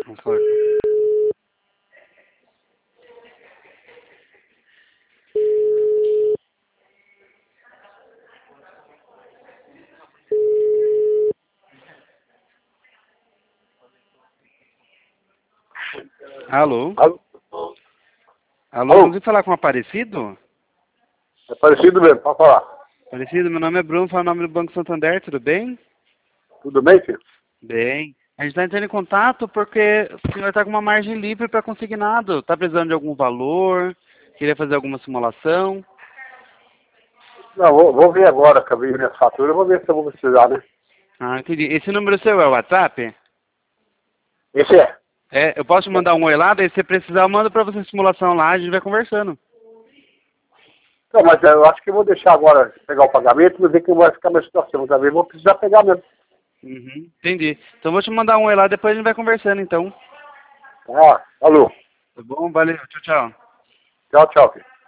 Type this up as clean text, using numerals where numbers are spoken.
Vamos falar. Alô? Alô? Alô, consigo falar com o Aparecido? É parecido mesmo, pode falar. Aparecido, meu nome é Bruno, falo o nome do Banco Santander, tudo bem? Tudo bem, filho? Bem. A gente está entrando em contato porque o senhor está com uma margem livre para consignado. Está precisando de algum valor? Queria fazer alguma simulação? Não, vou ver agora, acabei minha fatura, vou ver se eu vou precisar, né? Ah, entendi. Esse número seu é o WhatsApp? Esse é. É, eu posso te mandar um oi lá, daí se você precisar eu mando para você a simulação lá, a gente vai conversando. Não, mas eu acho que eu vou deixar agora pegar o pagamento, mas ver que vai ficar minha situação também. Vou precisar pegar mesmo. Uhum, entendi. Então vou te mandar um oi lá, depois a gente vai conversando então. Ah, alô. Tá bom? Valeu, tchau, tchau. Tchau, tchau, filho.